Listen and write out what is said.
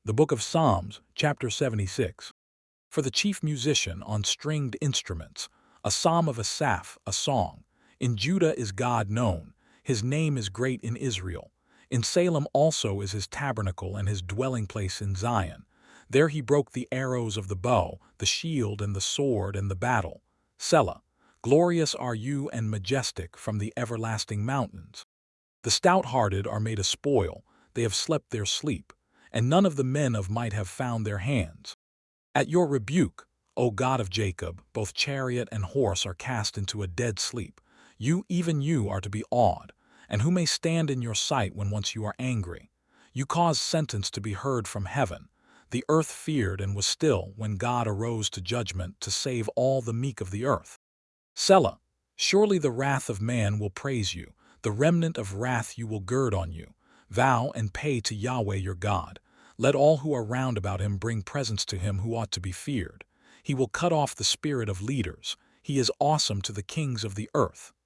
The Book of Psalms, chapter 76. For the chief musician on stringed instruments, a psalm of Asaph, a song. In Judah is God known, his name is great in Israel. In Salem also is his tabernacle and his dwelling place in Zion. There he broke the arrows of the bow, the shield and the sword and the battle. Selah. Glorious are you and majestic from the everlasting mountains. The stout-hearted are made a spoil, they have slept their sleep, and none of the men of might have found their hands. At your rebuke, O God of Jacob, both chariot and horse are cast into a dead sleep. You, even you, are to be awed, and who may stand in your sight when once you are angry? You caused sentence to be heard from heaven. The earth feared and was still when God arose to judgment to save all the meek of the earth. Selah. Surely the wrath of man will praise you, the remnant of wrath you will gird on you. Vow and pay to Yahweh your God. Let all who are round about him bring presents to him who ought to be feared. He will cut off the spirit of leaders. He is awesome to the kings of the earth.